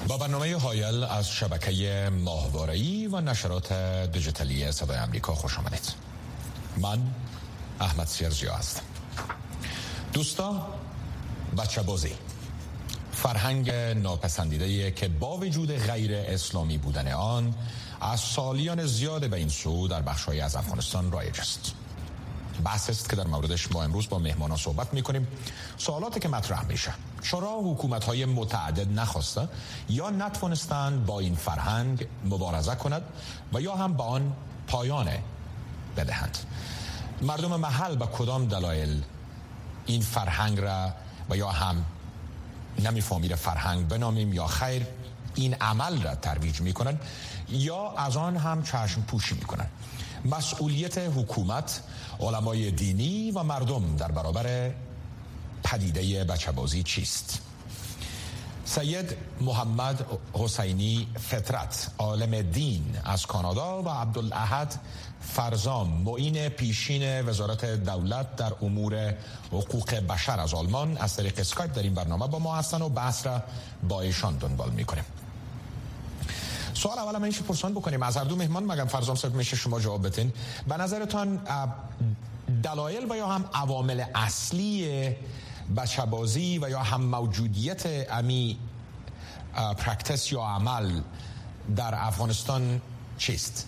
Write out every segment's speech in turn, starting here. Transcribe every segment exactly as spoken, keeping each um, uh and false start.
با برنامه هایل از شبکه ماهواره‌ای و نشرات دیجیتالی صدای آمریکا خوش آمدید. من احمد سیرزیا هستم. دوستا، بچه بازی فرهنگ ناپسندیده‌ای که با وجود غیر اسلامی بودن آن از سالیان زیاد به این سو در بخش‌های از افغانستان رایج است. بحث است که در موردش ما امروز با مهمانان صحبت می‌کنیم. سوالاتی که مطرح میشه: چرا حکومت‌های متعدد نخواسته یا نتوانستند با این فرهنگ مبارزه کند و یا هم با آن پایان بدهند؟ مردم محل با کدام دلایل این فرهنگ را و یا هم نمی‌فهمیم فرهنگ بنامیم یا خیر این عمل را ترویج می‌کنند یا از آن هم چشم پوشی می‌کنند؟ مسئولیت حکومت، علمای دینی و مردم در برابر پدیده بچه‌بازی چیست؟ سید محمد حسینی فطرت، عالم دین از کانادا، و عبدالاحد فرزام، معین پیشین وزارت دولت در امور حقوق بشر از آلمان، از طریق اسکایپ در این برنامه با ما هستند و بحث را با ایشان دنبال می‌کنیم. سوال اول من پرسان بکنیم از هر دو مهمان، مگم فرزام صاحب میشه شما جواب بدین. به نظرتان دلایل و یا هم عوامل اصلی بچه‌بازی و یا هم موجودیت امی پرکتس یا عمل در افغانستان چیست؟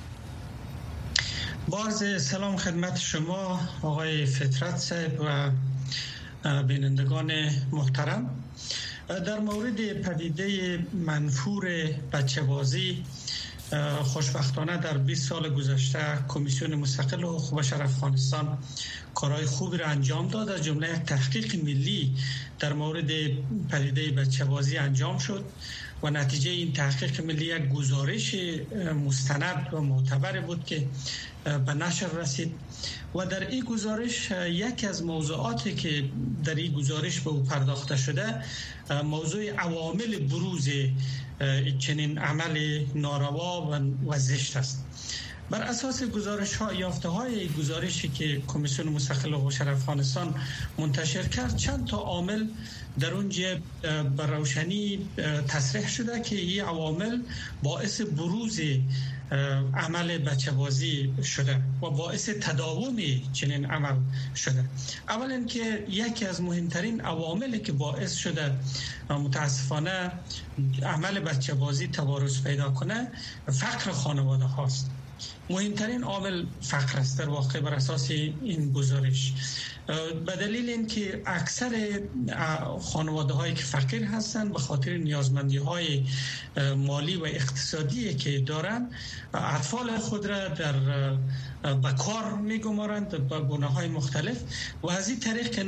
باز سلام خدمت شما آقای فطرت صاحب و بینندگان محترم. در مورد پدیده منفور بچه‌بازی، خوشبختانه در بیست سال گذشته کمیسیون مستقل حقوق بشر افغانستان کارهای خوبی را انجام داد. از جمله یک تحقیق ملی در مورد پدیده بچه‌بازی انجام شد و نتیجه این تحقیق ملی یک گزارش مستند و معتبر بود که به نشر رسید و در این گزارش یکی از موضوعاتی که در این گزارش به او پرداخته شده موضوع عوامل بروز چنین عمل ناروا و زشت است. بر اساس گزارش ها یافته های گزارشی که کمیسیون مستقل حقوق بشر افغانستان منتشر کرد، چند تا عامل در اونجا بر روشنی تصریح شده که این عوامل باعث بروز عمل بچه‌بازی شده و باعث تداوم چنین عمل شده. اولا که یکی از مهمترین عواملی که باعث شده متاسفانه عمل بچه‌بازی توارث پیدا کنه فقر خانواده هاست. مهمترین عامل فقر است در واقع بر اساس این گزارش، به دلیل اینکه اکثر خانواده هایی که فقیر هستند به خاطر نیازمندی های مالی و اقتصادی که دارند اطفال خود را در به کار میگمارند به گونه های مختلف و از این طریق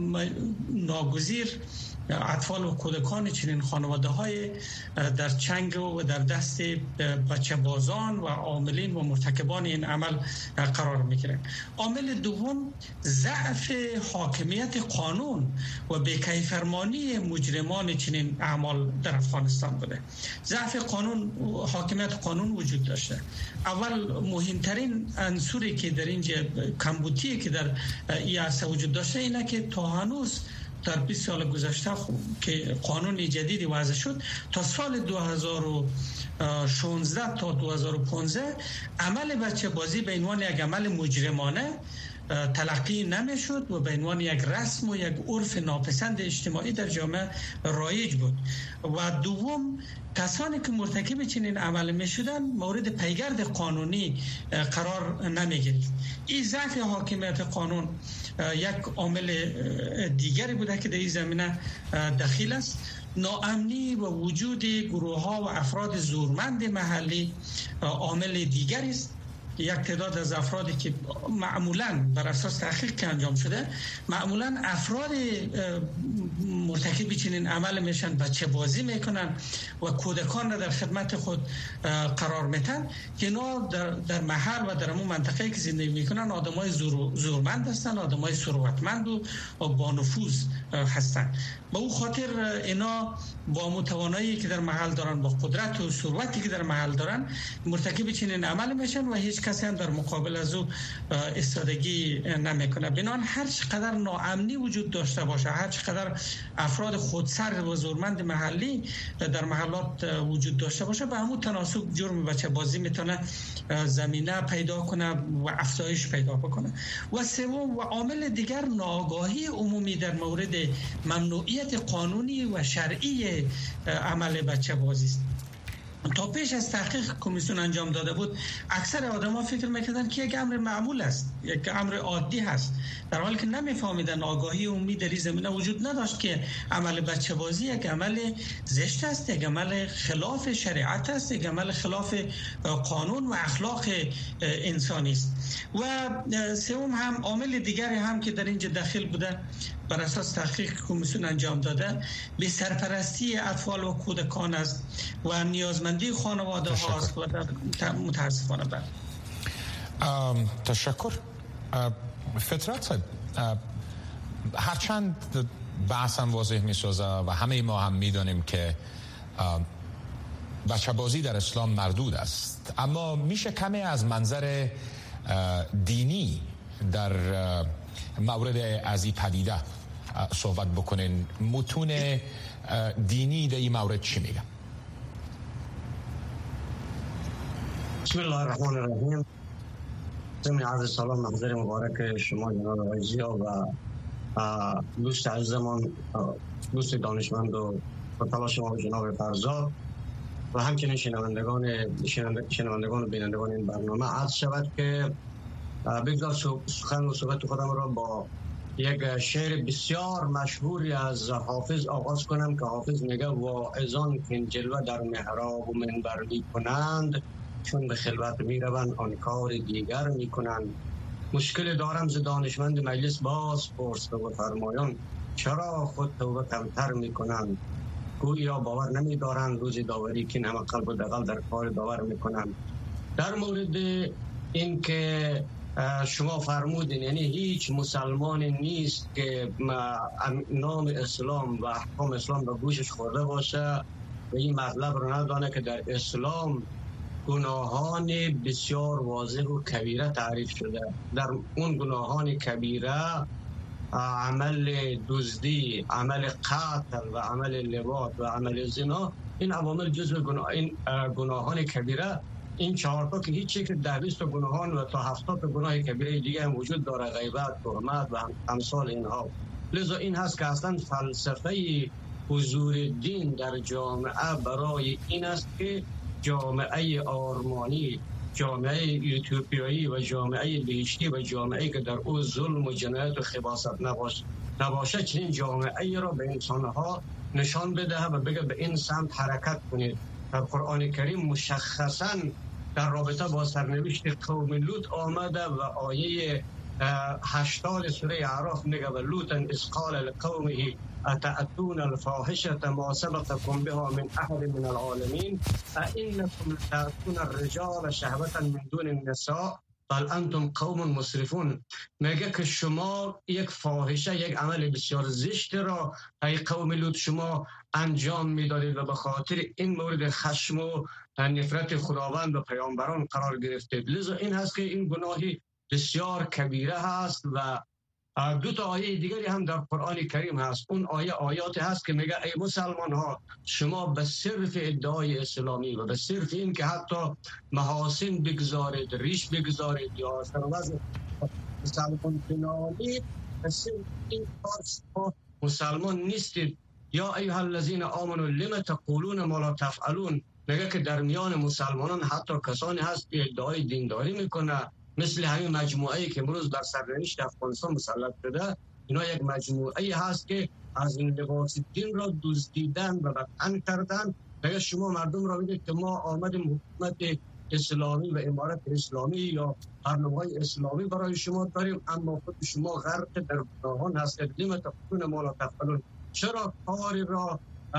ناگزیر اطفال و کودکان چنین خانواده های در چنگ و در دست بچه بازان و عاملین و مرتکبان این عمل قرار میگیرند. عامل دوم ضعف حاکمیت قانون و بی‌کیفرمانی مجرمان چنین اعمال در افغانستان بوده. ضعف قانون، حاکمیت قانون وجود داشته. اول مهمترین عنصری که در اینجا کمبودی که در این عرصه وجود داشته اینه که تا هنوز در بیست سال گذشته که قانون جدیدی وضع شد تا سال دو هزار و شانزده تا دو هزار و پانزده عمل بچه‌بازی به عنوان یک عمل مجرمانه تلقی نمیشد و به عنوان یک رسم و یک عرف ناپسند اجتماعی در جامعه رایج بود. و دوم، کسانی که مرتکب چنین عمل می شدن مورد پیگرد قانونی قرار نمی گرفت. این ضعف حاکمیت قانون یک عامل دیگری بوده که در این زمینه دخیل است. ناامنی و وجود گروه ها و افراد زورمند محلی عامل دیگری است. یک تعداد از افرادی که معمولاً بر اساس تحقیق که انجام شده معمولاً افراد مرتکب چنین عمل میشن، بچه بازی میکنن و کودکان را در خدمت خود قرار میتن که اینا در, در محل و در اون منطقه که زندگی میکنن آدمای زور، زورمند هستن، آدمای ثروتمند و با نفوذ هستن. به اون خاطر اینا با متوانایی که در محل دارن، با قدرت و ثروتی که در محل دارن مرتکب چنین عمل میشن و هیچ کسی هم در مقابل از او ایستادگی نمیکنه. بنابراین هر چقدر ناامنی وجود داشته باشه، هر چقدر افراد خودسر و زورمند محلی در محلات وجود داشته باشه، به همون تناسب جرم بچه بازی میتونه زمینه پیدا کنه و افزایش پیدا بکنه. و سوم و عامل دیگر ناآگاهی عمومی در مورد ممنوعیت قانونی و شرعی عمل بچه بازی است. تا پیش از تحقیق کمیسیون انجام داده بود، اکثر آدم‌ها فکر می‌کردند که یک امر معمول است، یک امر عادی است، در حالی که نمی‌فهمیدند آگاهی عمومی در این زمینه وجود نداشت که عمل بچه بازی یک عمل زشت است، یک عمل خلاف شریعت است، یک عمل خلاف قانون و اخلاق انسانی است. و سوم هم عامل دیگری هم که در اینجا داخل بوده، بر اساس تحقیق کمیسیون انجام داده، به سرپرستی اطفال و کودکان است و نیازمندی خانواده هاست و متاسفانه بعد. تشکر. فطرت صاحب، هرچند بحثم واضح می سازه و همه ما هم می دانیم که بچه بازی در اسلام مردود است، اما میشه کمی از منظر دینی در مورد از این پدیده صحبت بکنین؟ متون دینی در این مورد چی میگه؟ بسم الله الرحمن الرحیم. ضمن عرض سلام محضر مبارک شما جناب آقای ضیا و دوست عزیزمان، دوست دانشمند و پرتلاش شما جناب فرزاد و همچنین شنوندگان شنوندگان و بینندگان این برنامه. عرض شود که بگذار سخن و صحبت خودم را با یک شعر بسیار مشهوری از حافظ آغاز کنم که حافظ میگه: واعظان که جلوه در محراب و منبر می کنند، چون به خلوت می روند آن کار دیگر می کنند. مشکل دارم ز دانشمند مجلس باز پرس و فرمایان، چرا خود توبه کمتر می کنند؟ گویا باور نمی دارند روز داوری که همه قلب و دغل در کار داور می کنند. در مورد این که شما فرمودین، یعنی هیچ مسلمانی نیست که نام اسلام و احکام اسلام به گوشش خورده باشه و این مطلب رو ندانه که در اسلام گناهان بسیار واضح و کبیره تعریف شده. در اون گناهان کبیره عمل دزدی، عمل قتل و عمل لواط و عمل زنا، این عوامل جزو گناه این گناهان کبیره، این چهار تا که هیچ که ده بیست گناهان و تا هفتاد گناه کبیره دیگه هم وجود داره، غیبت، تهمت و امثال اینها. لذا این هست که اصلا فلسفه حضور دین در جامعه برای این است که جامعه آرمانی، جامعه یوتوپیایی و جامعه بهشتی و جامعه که در او ظلم و جنایت و خباثت نباشه نباشه چنین جامعه ای را به انسانها نشان بده و بگه به این سمت حرکت کنید. در قرآن کریم مشخصاً در رابطه با سرنوشت قوم لوط آمده و آیه هشتاد سوره اعراف میگه: و لوطا اذ قال لقومه اتأتون الفاحشة ما سبقكم بها من احد من العالمین ائنکم لتأتون الرجال شهوة من دون النساء بل انتم قوم مسرفون. میگه که شما یک فاحشه، یک عمل بسیار زشت را ای قوم لوط شما انجام میدادید و به خاطر این مورد خشم و نفرت خداوند و پیامبران قرار گرفتید. لذا این هست که این گناهی بسیار کبیره هست. و دو تا آیه دیگری هم در قرآن کریم هست. اون آیه آیاتی هست که میگه ای مسلمان ها، شما به صرف ادعای اسلامی و به صرف این که حتی محاسن بگذارید، ریش بگذارید یا سروز مسلمان بنامید، به صرف این کار شما مسلمان نیستید. یا ایها الذین آمنوا لم تقولون ما لا تفعلون. میگه که در میان مسلمانان حتی کسانی هست که ادعای دینداری میکنه، مثل همین مجموعه‌ای که امروز در سرنوشت افغانستان مسلط شده. اینا یک مجموعه‌ای هست که از این لباس دین را دزدیدن و بدتن کردن. اگر شما مردم را بگید که ما آمدیم حکومت اسلامی و امارت اسلامی یا برنامه‌های اسلامی برای شما داریم، اما خود شما غرق در گناهان هستید. لم تقولون ما لا تفعلون. چرا کاری را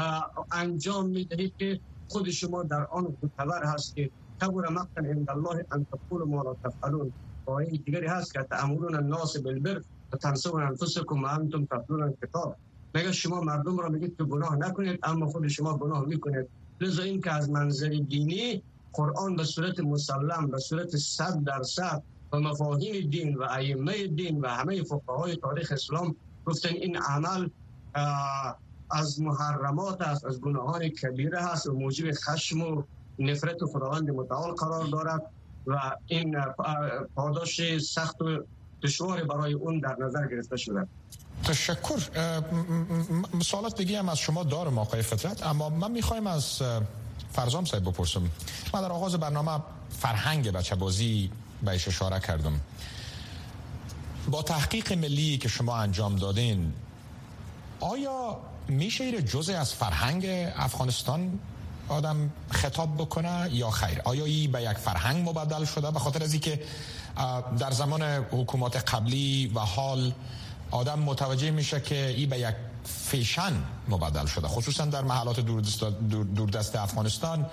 انجام میدهید که خود شما در آن معتبر هستید؟ کبر مقتا عند الله ان تقولوا ما لا تفعلون. آیه دیگری هست که تأمرون الناس بالبر و تنسون انفسکم و انتم تتلون الکتاب. میگه شما مردم را میگید که گناه نکنید اما خود شما گناه میکنید. لذا این که از منظر دینی قرآن به صورت مسلم، به صورت صد درصد و مفاهیم دین و ائمه دین و همه فقهای تاریخ اسلام گفتن این عمل از محرمات است، از گناهان کبیره هست و موجب خشم و نفرت خداوند متعال قرار دارد و این پاداش سخت و دشوار برای اون در نظر گرفته شده. تشکر. سوالات دیگه هم از شما دارم آقای فطرت، اما من میخوایم از فرزام صاحب بپرسم. من در آغاز برنامه فرهنگ بچه بازی بهش اشاره کردم. با تحقیق ملی که شما انجام دادین، آیا میشه این جزء از فرهنگ افغانستان آدم خطاب بکنه یا خیر؟ آیا این به یک فرهنگ مبدل شده؟ به خاطر از اینکه در زمان حکومت قبلی و حال آدم متوجه میشه که این به یک فیشن مبدل شده، خصوصا در محلات دوردست, دوردست افغانستان.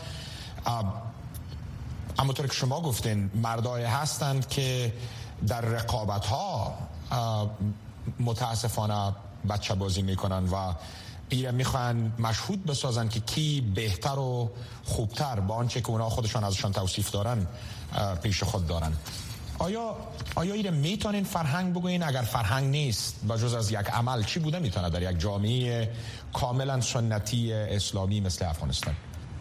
همونطور که شما گفتین مردای هستند که در رقابت ها متاسفانه بچه بازی میکنن و ایره میخوان مشهود بسازن که کی بهتر و خوبتر با آنچه که اونا خودشان ازشان توصیف دارن پیش خود دارن. آیا آیا ایره میتونین فرهنگ بگوین؟ اگر فرهنگ نیست و جز از یک عمل، چی بوده میتونه در یک جامعه کاملا سنتی اسلامی مثل افغانستان؟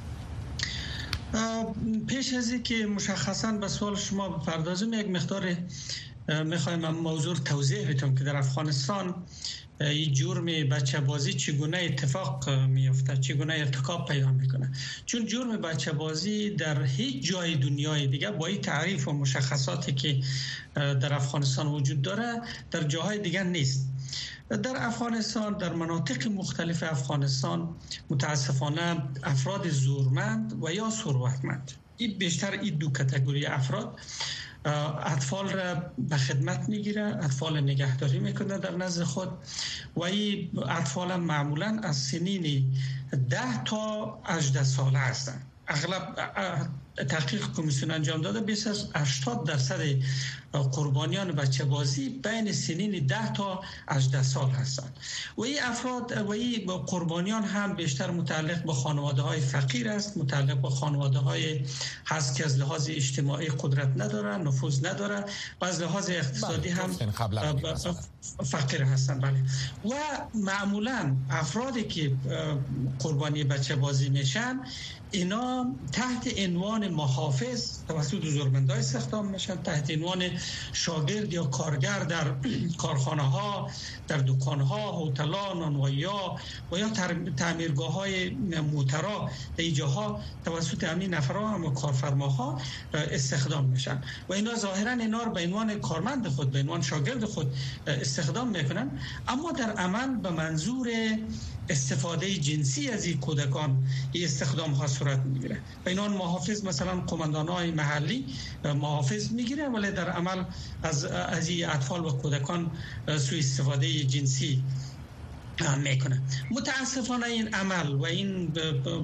پیش از این که مشخصا به سوال شما بپردازم، یک مقدار میخوایم موضوع توضیح بدم که در افغانستان این جرم بچه بازی چگونه اتفاق میفته، چگونه ارتکاب پیدا میکنه. چون جرم بچه بازی در هیچ جای دنیای دیگه با این تعریف و مشخصاتی که در افغانستان وجود داره در جاهای دیگه نیست. در افغانستان، در مناطق مختلف افغانستان متاسفانه افراد زورمند و یا ثروتمند، این بیشتر این دو کاتگوری افراد، اطفال را به خدمت میگیره، اطفال نگهداری میکنه در نزد خود و این اطفال معمولا از سنین ده تا هجده ساله هستند. اغلب تحقیق کمیسیون انجام داده بیش از هشتاد درصد قربانیان بچه بازی بین سنین ده تا هجده سال هستند و این افراد و این قربانیان هم بیشتر متعلق به خانواده های فقیر است، متعلق به خانواده های هست که از لحاظ اجتماعی قدرت ندارن، نفوذ ندارن و از لحاظ اقتصادی هم فقیر هستند. بله. و معمولا افرادی که قربانی بچه بازی میشن اینا تحت عنوان محافظ توسط زورمندای استخدام میشن، تحت عنوان شاگرد یا کارگر در کارخانه ها، در دکان ها، هتل ها، نانوایی و یا تعمیرگاه های موترا، در اینجاها توسط همین نفرها و کارفرماها استخدام میشن و اینا ظاهرا اینا رو به عنوان کارمند خود، به عنوان شاگرد خود استخدام میکنن، اما در عمل به منظور استفاده جنسی از این کودکان این استخدام ها صورت میگیره. و اینان محافظ، مثلا قماندان های محلی محافظ میگیره، ولی در عمل از از این اطفال و کودکان سوء استفاده جنسی میکنه. متاسفانه این عمل و این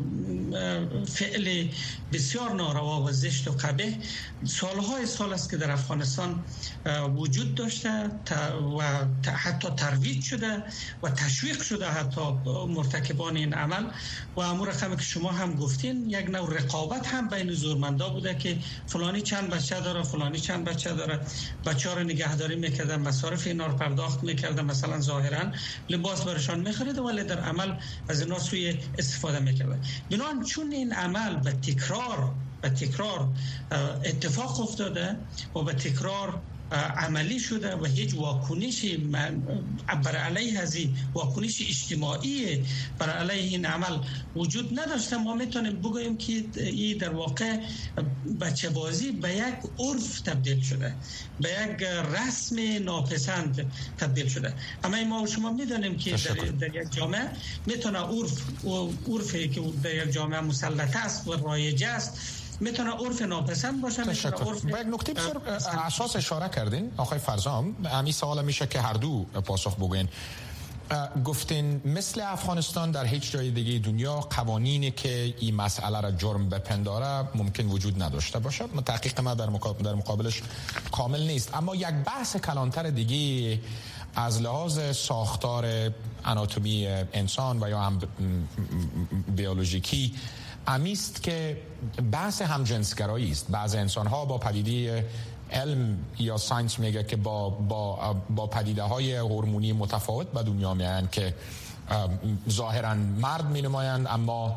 فعل بسیار ناروا و زشت و قبیح سالهای سال است که در افغانستان وجود داشته و حتی ترویج شده و تشویق شده حتی مرتکبان این عمل و امور رقمی که شما هم گفتین، یک نوع رقابت هم بین زورمندا بوده که فلانی چند بچه داره، فلانی چند بچه داره، بچه ها رو نگهداری میکردن، مصارف اینا رو پرداخت میکردن، مثلا ظاهرا لباس برشان میخرید ولی در عمل از اینا سوی استفاده میکردن. بنابراین چون این عمل به تکرار به تکرار اتفاق افتاده و به تکرار عملی شده و هیچ واکنشی بر علیه از این واکنش اجتماعی بر علیه این عمل وجود نداشته، ما میتونیم بگوییم که این در واقع بچه بازی به یک عرف تبدیل شده، به یک رسم ناپسند تبدیل شده. اما ما و شما میدونیم که در, در یک جامعه میتونه عرف و عرفی که در یک جامعه مسلط است و رایج است میتونه عرف ناپسند باشه. عرف با یک نکته بسیار اساس اشاره کردین آقای فرزام، همین سوال میشه که هر دو پاسخ بگوین. گفتین مثل افغانستان در هیچ جای دیگه دنیا قوانینی که این مسئله را جرم بپنداره ممکن وجود نداشته باشه. تحقیق ما در مقابل در مقابلش کامل نیست، اما یک بحث کلانتر دیگه از لحاظ ساختار آناتومی انسان و یا هم بیولوژیکی امیست که بحث همجنسگرایی است. بعض انسان‌ها با پدیده علم یا ساینس میگه که با با با پدیده‌های هورمونی متفاوت به دنیا میان که ظاهراً مرد می‌نمایند اما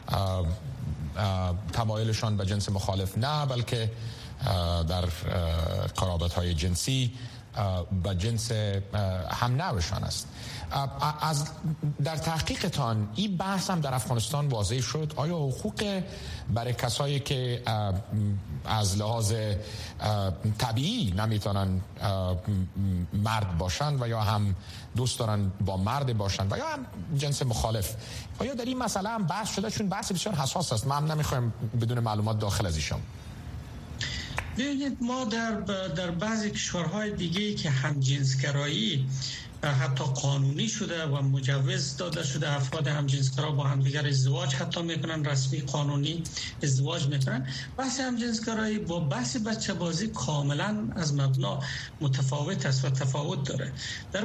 تمایلشان به جنس مخالف نه، بلکه در قرابت‌های جنسی به جنس هم نوشان است. از در تحقیقتان این بحث هم در افغانستان واضح شد. آیا حقوق برای کسایی که از لحاظ طبیعی نمیتونن مرد باشن و یا هم دوست دارن با مرد باشن و یا هم جنس مخالف، آیا در این مسئله هم بحث شده؟ چون بحث بسیار حساس است. ما هم نمیخوایم بدون معلومات داخل از ایشان. ببینید، ما در در بعضی کشورهای دیگه که همجنسگرایی حتی قانونی شده و مجوز داده شده، افراد همجنسگرا با همدیگر ازدواج حتی میکنن، رسمی قانونی ازدواج میکنن. بحث همجنسگرایی با بحث بچه بازی کاملا از مبنا متفاوت است و تفاوت داره. در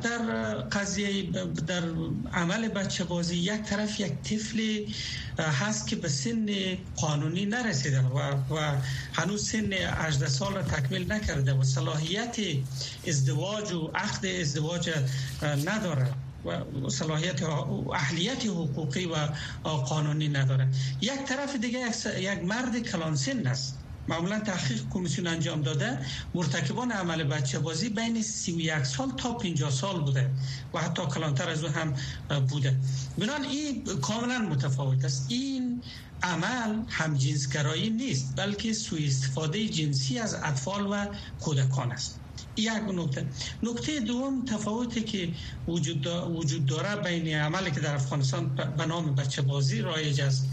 در قضیه در عمل بچه بازی یک طرف یک طفلی هست که به سن قانونی نرسیده و, و هنوز سن هجده سال را تکمیل نکرده و صلاحیت ازدواج و عقد ازدواج نداره و صلاحیت و اهلیت حقوقی و قانونی نداره. یک طرف دیگه یک مرد کلانسن است. معمولا تحقیق کمیسیون انجام داده مرتکبان عمل بچه بازی بین سی و یک سال تا پنجاه سال بوده و حتی کلانتر از اون هم بوده. بنابراین این کاملا متفاوت است. این عمل همجنسگرایی نیست، بلکه سوء استفاده جنسی از اطفال و کودکان است. یک نکته. نکته دوم، تفاوتی که وجود وجود داره بین عملی که در افغانستان به نام بچه بازی رایج است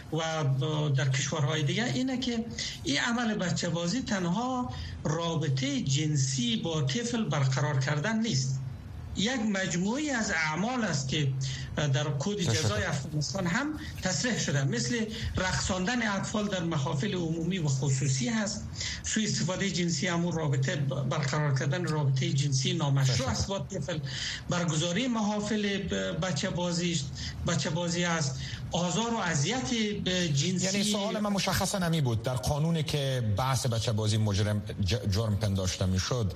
و در کشورهای دیگه اینه که این عمل بچه بازی تنها رابطه جنسی با طفل برقرار کردن نیست. یک مجموعی از اعمال است که در کد جزای افغانستان هم تصریح شده، مثل رقصاندن اطفال در محافل عمومی و خصوصی هست، سوء استفاده جنسی، همون رابطه برقرار کردن رابطه جنسی نامشروع است با طفل، برگزاری محافل بچه بازی بچه بازی است، آزار و اذیت جنسی. یعنی سوال من مشخصا نمی بود، در قانونی که بحث بچه بازی مجرم جرم پنداشته میشد،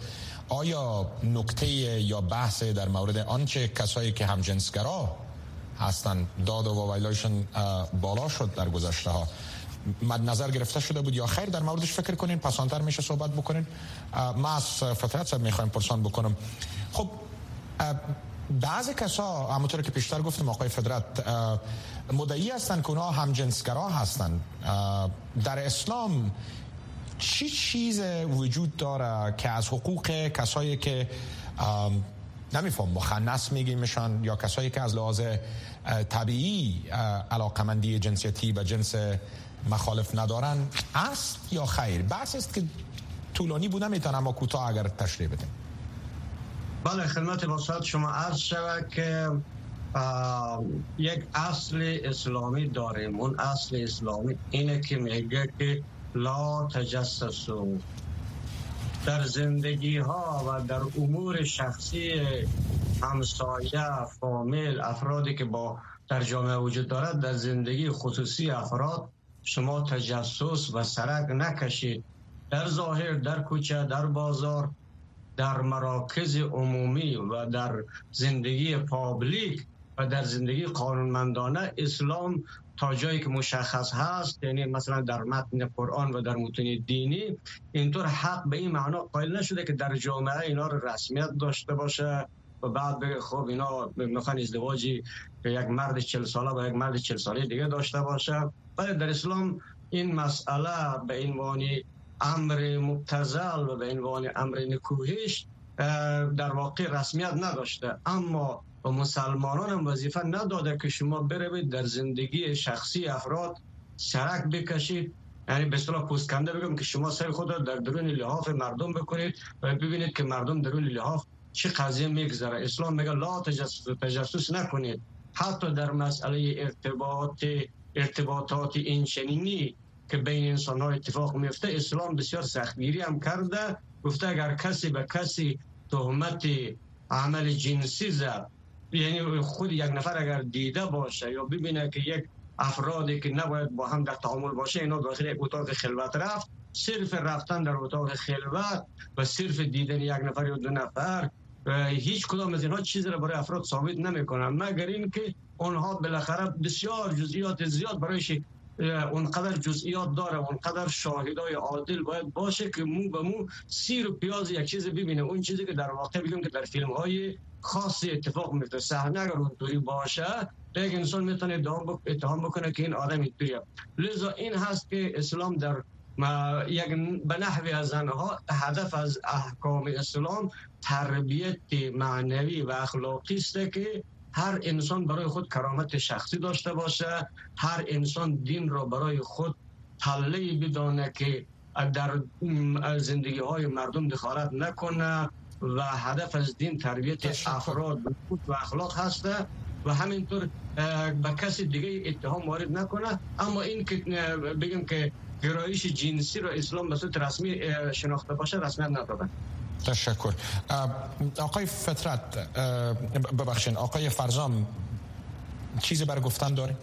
آیا نکته یا بحث در مورد آنچه کسایی که همجنسگرا هستند داد و وایلایشن بالا شد در گذشته ها مد نظر گرفته شده بود یا خیر؟ در موردش فکر کنین، پسانتر میشه صحبت بکنین. ما از فطرت صاحب میخوایم پرسان بکنم. خب بعضی کسا همونطور که پیشتر گفتم آقای فطرت مدعی هستند که اونها همجنسگرا هستند. در اسلام چی چیز وجود داره که از حقوق کسایی که نمیفهم مخنث میگیمشان یا کسایی که از لحاظ طبیعی علاقمندی جنسیتی و جنس مخالف ندارن است یا خیر؟ بحث است که طولانی بوده، میتونم اما کوتاه اگر تشریح بدیم. بله، خدمت واسط شما عرض شود که یک اصل اسلامی داریم. اون اصل اسلامی اینه که میگه که لا تجسسوا. در زندگی ها و در امور شخصی همسایه، فامیل، افرادی که با در جامعه وجود دارد، در زندگی خصوصی افراد شما تجسس و سرک نکشید. در ظاهر، در کوچه، در بازار، در مراکز عمومی و در زندگی پابلیک و در زندگی قانونمندانه اسلام تا جایی که مشخص هست، یعنی مثلا در متن قرآن و در متون دینی، اینطور حق به این معنا قائل نشده که در جامعه اینا رو رسمیت داشته باشه و بعد بگه خب اینا میخوان ازدواجی که یک مرد چهل ساله با یک مرد چهل ساله دیگه داشته باشه. ولی در اسلام این مسئله به عنوان امر مبتذل و به عنوان امر نکوهش در واقع رسمیت نداشته. اما و مسلمانان هم وظیفه نداده که شما بروید در زندگی شخصی افراد سرک بکشید، یعنی به اصطلاح پوست کنده بگم که شما سر خود را در درون لحاف مردم بکنید و ببینید که مردم درون لحاف چه قضیه میگذره. اسلام میگه لا تجسس تجسس نکنید. حتی در مسئله ارتباط ارتباطات اینچنینی که بین انسان ها اتفاق میفته، اسلام بسیار سختگیری هم کرده. گفته اگر کسی به کسی تهمت عمل جنسی زد، یعنی خود یک نفر اگر دیده باشه یا ببینه که یک افرادی که نباید با هم در تعامل باشه اینا داخل یک اتاق خلوت رفت. صرف رفتن در اتاق خلوت و صرف دیدن یک نفر یا دو نفر هیچ کدام از اینها چیزی را برای افراد ثابت نمیکنن، مگر اینکه اونها بالاخره بسیار جزئیات زیاد برایش اونقدر جزئیات داره، اونقدر شاهدای عادل باید باشه که مو به مو سیر و پیاز یک چیز ببینه. اون چیزی که در واقع بگیم که در فیلم های خاصی اتفاق میفته، صحنه اگر اونطوری باشه یک انسان میتونه اتهام بکنه که این آدم اینطوریه. لذا این هست که اسلام در یک به نحوی از آنها هدف از احکام اسلام تربیت معنوی و اخلاقی است که هر انسان برای خود کرامت شخصی داشته باشه، هر انسان دین را برای خود تله بدانه که در زندگی های مردم دخالت نکنه و هدف از دین تربیت افراد به خود و اخلاق هسته و همینطور به کسی دیگه اتهام وارد نکنه. اما این که بگیم که گرایش جنسی را اسلام به صورت رسمی شناخته باشه رسمیت نداده. تشکر. آقای فطرت، ببخشید آقای فرزام چیزی برای گفتن داره؟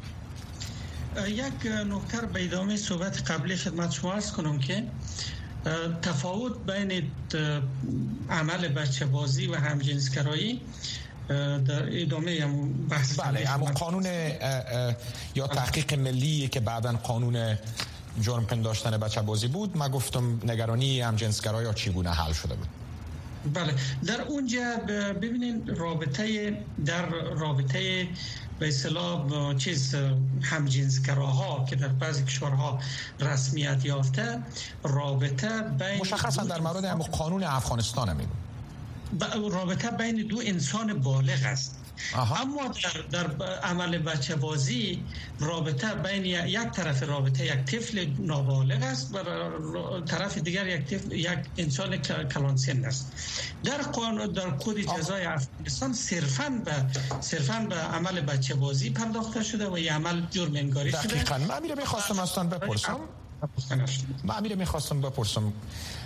یک نکته به ادامه صحبت قبلی خدمت شما عرض کنم که تفاوت بین عمل بچه بازی و همجنسگرایی در ادامه بحث بله، اما قانون یا تحقیق ملی که بعداً قانون جرم پنداشتن بچه بازی بود، من گفتم نگرانی همجنسگرایی چگونه حل شده بود. بله، در اونجا ببینین رابطه در رابطه به اصطلاح چیز همجنسگراها که در بعضی کشورها رسمیت یافته، رابطه بین مشخصا در مورد هم قانون افغانستان هم رابطه بین دو انسان بالغ است. آها. اما در, در عمل بچه بازی رابطه بین یک طرف رابطه یک طفل نابالغ است و طرف دیگر یک طفل یک انسان کلانسن است. در قانون در کد جزای افغانستان صرفاً به صرفاً به عمل بچه بازی پرداخته شده و این عمل جرم انگاری شده. دقیقاً. من میره میخواستم اصلا بپرسم من میره میخواستم بپرسم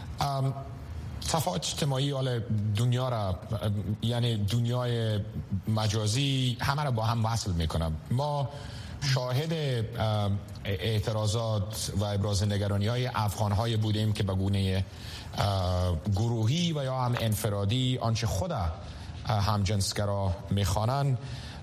تفاوت اجتماعی حال دنیا را، یعنی دنیای مجازی همه را با هم وصل میکنم. ما شاهد اعتراضات و ابراز نگرانی های افغان های بودیم که به گونه گروهی و یا هم انفرادی آنچه خود همجنسگرا میخوانند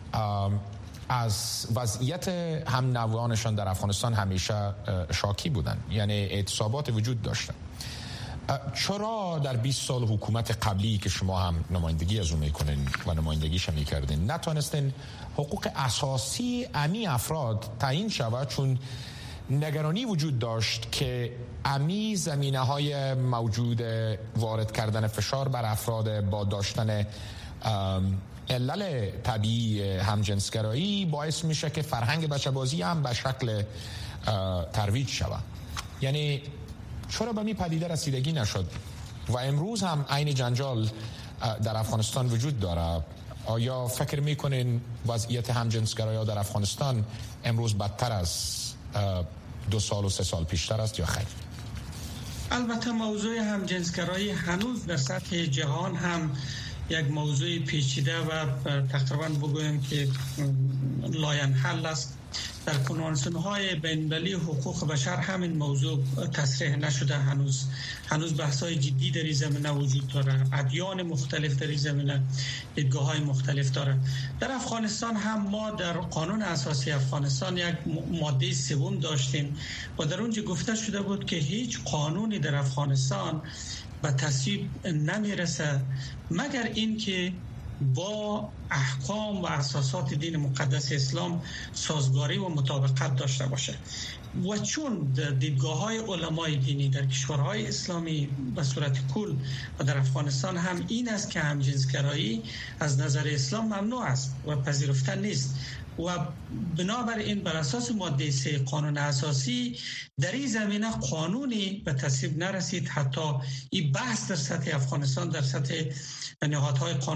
از وضعیت هم نوعانشان در افغانستان همیشه شاکی بودند، یعنی اعتصابات وجود داشتند. چرا در بیست سال حکومت قبلی که شما هم نمایندگی از اون میکنین و نمایندگیش هم میکردین نتونستین حقوق اساسی امی افراد تعیین شود؟ چون نگرانی وجود داشت که امی زمینه های موجود وارد کردن فشار بر افراد با داشتن علل طبیعی همجنسگرایی باعث میشه که فرهنگ بچه بازی هم به شکل ترویج شود. یعنی چرا به می پدیده رسیدگی نشد و امروز هم عین جنجال در افغانستان وجود داره؟ آیا فکر میکنین وضعیت همجنسگرایی در افغانستان امروز بدتر از دو سال و سه سال پیشتر است یا خیر؟ البته موضوع همجنسگرایی هنوز در سطح جهان هم یک موضوع پیچیده و تقریبا بگویم که لاینحل است. در کنوانسیون‌های بین‌المللی حقوق بشر همین موضوع تصریح نشده. هنوز هنوز بحث‌های جدی در این زمینه وجود داره. ادیان مختلف در این زمینه دیدگاه‌های مختلف داره. در افغانستان هم ما در قانون اساسی افغانستان یک ماده سوم داشتیم و در اونجا گفته شده بود که هیچ قانونی در افغانستان به تصویب نمیرسه مگر اینکه با احکام و اساسات دین مقدس اسلام سازگاری و مطابقت داشته باشه. و چون دیدگاه های علمای دینی در کشورهای اسلامی به صورت کل و در افغانستان هم این است که همجنسگرایی از نظر اسلام ممنوع است و پذیرفته نیست و بنابراین بر اساس ماده سه قانون اساسی در این زمینه قانونی به تصویب نرسید. حتی این بحث در سطح افغانستان در سطح نهادهای قانونگذاری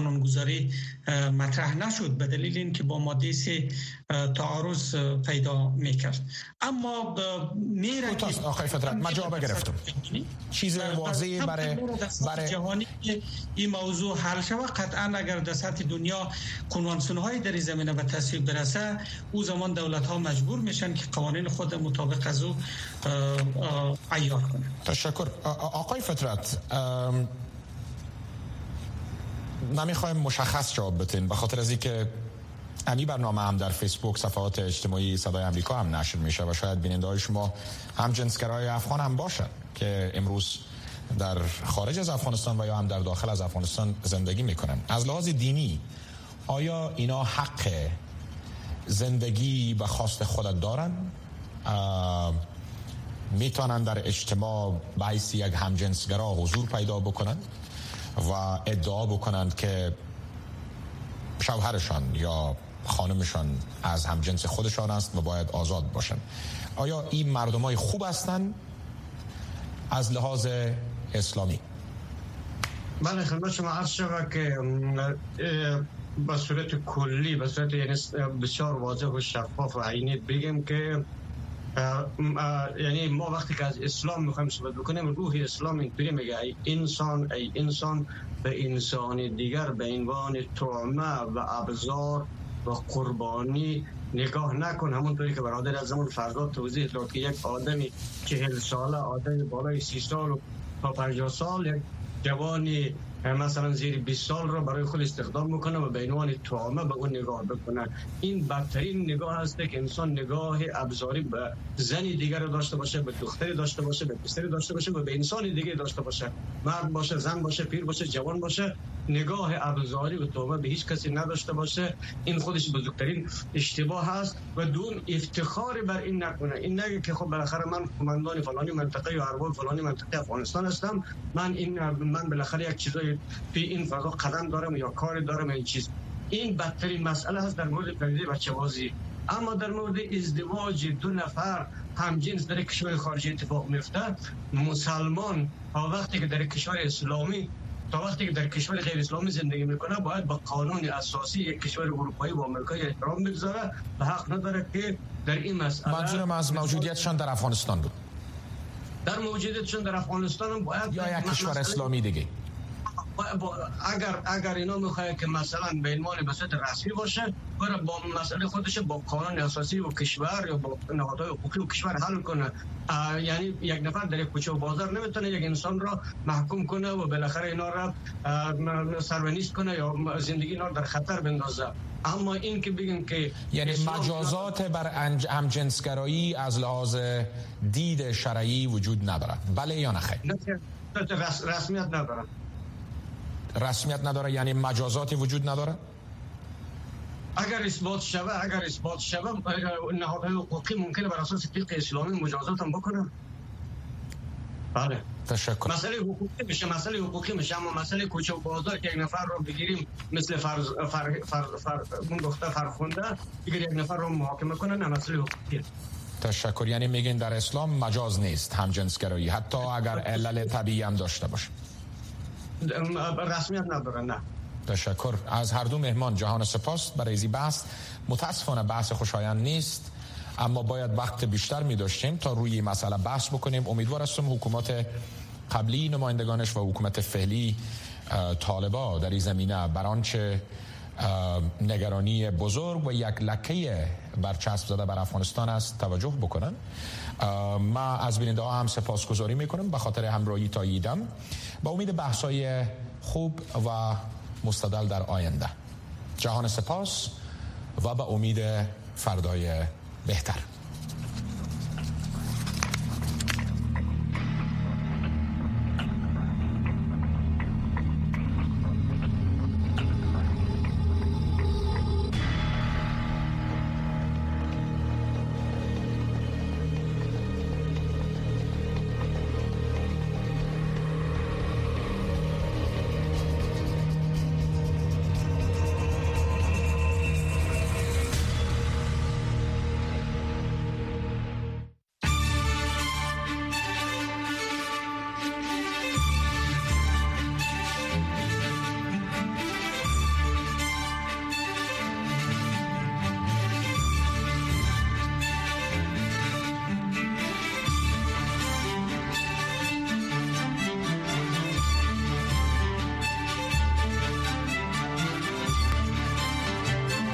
گذاری مطرح نشد به دلیل اینکه با ماده سه تعارض پیدا میکرد. اما میره که آقای فطرت من جواب گرفتم. چیز واضحی برای برای جهانی این موضوع حل شود. قطعا اگر در سطح دنیا کنوانسیون های در این زمینه به تصویب برسه، او زمان دولت ها مجبور میشن که قوانین خود مطابق از او عیار کنند. تشکر. آقای فطرت، نمیخوایم مشخص جواب بدین به خاطر از اینکه امی برنامه هم در فیسبوک صفحات اجتماعی صدای آمریکا هم نشر میشه و شاید بیننده های شما هم جنسگرای افغان هم باشن که امروز در خارج از افغانستان و یا هم در داخل از افغانستان زندگی میکنن. از لحاظ دینی آیا اینا حق زندگی به خواست خودت دارن؟ میتونن در اجتماع به حیث یک همجنسگرا حضور پیدا بکنن و ادعا بکنند که شوهرشان یا خانمشان از همجنس خودشان است و باید آزاد باشن؟ آیا این مردمای خوب هستند از لحاظ اسلامی؟ بله، خدمت شما عرض شود که به صورت کلی، به صورت یعنی بسیار واضح و شفاف و عینی بگیم که یعنی ما وقتی که از اسلام میخوایم صحبت بکنیم، روح اسلام اینطوری میگه ای انسان ای انسان به انسان دیگر به عنوان طعمه و ابزار و قربانی نگاه نکن. همونطوری که برادر از زمان فرزاد توضیح داد که یک آدمی چهل ساله، آدمی بالای سی سال تا پنجاه سال، یک جوانی مثلا زیر بیست سال رو برای خود استخدام میکنه و به عنوان طعمه به اون نگاه بکنه. این بدترین نگاه هست که انسان نگاه ابزاری به زنی دیگر داشته باشه، به دختری داشته باشه، به پسری داشته باشه و به انسان دیگه داشته باشه، مرد باشه، زن باشه، پیر باشه، جوان باشه، نگاه ابزاری و طعمه به هیچ کسی نداشته باشه. این خودش بزرگترین اشتباه هست و دون افتخار بر این نکنه. این نگه که خب بالاخره من کماندان فلانی منطقه یا ارباب فلانی منطقه افغانستان هستم، من این من بالاخره یک چیزای توی این فضا قدم دارم یا کار دارم. این چیز این بدترین مسئله هست در مورد پدیده بچه‌بازی. اما در مورد ازدواج دو نفر همجنس در کشور خارجی اتفاق میفته، مسلمان تا وقتی که در کشور اسلامی تا وقتی که در کشور غیر اسلامی زندگی میکنه باید با قانون اساسی یک کشور اروپایی و آمریکایی احترام بگذاره و حق نداره که در این مسئله. منظورم از موجودیتشان در افغانستان بود. در موجودیتشان در افغانستان باید یا یک کشور اسلامی دیگه. اگر اگر اینا میخواد که مثلا به عنوان بساط رسمی باشه، برای با مسئله خودش با قانون اساسی و کشور یا با نهادهای حقوقی و کشور حل کنه. یعنی یک نفر در یک کوچه و بازار نمیتونه یک انسان را محکوم کنه و بالاخره اینا را سرونیست کنه یا زندگی اینا در خطر بندازه. اما این که بگیم که یعنی مجازات بر همجنسگرایی از لحاظ دید شرعی وجود نداره، بله یا نه خیر؟ رسمیت نداره. رسمیت نداره یعنی مجازاتی وجود نداره؟ اگر اثبات شوه اگر اثبات شوه نهادهای حقوقی ممکنه بر اساس فقه اسلامی مجازات هم بکنه. بله. تشکر. مسئله حقوقی میشه، مسئله حقوقی میشه. اما مسئله کوچه و بازار که یک نفر رو بگیریم مثل فرض فر فر فر اون گفته فرخونده بگیر یک نفر رو محاکمه کنه، نه مسئله حقوقی. تشکر. یعنی میگین در اسلام مجاز نیست همجنسگرایی، حتی اگر علل طبیعی هم داشته باشه. رسمیت نداره. نه. تشکر از هر دو مهمان. جهان سپاس برای این بحث. متاسفانه بحث خوشایند نیست، اما باید وقت بیشتر می داشتیم تا روی مسئله بحث بکنیم. امیدوار هستم حکومت قبلی نمایندگانش و حکومت فعلی طالبا در این زمینه بر آنچه نگرانی بزرگ و یک لکه برچسب زده بر افغانستان است توجه بکنن. ما از بیننده ها هم سپاسگزاری میکنم به خاطر همراهی تا ایدم، با امید بحث‌های خوب و مستدل در آینده. جهان سپاس و به امید فردای بهتر.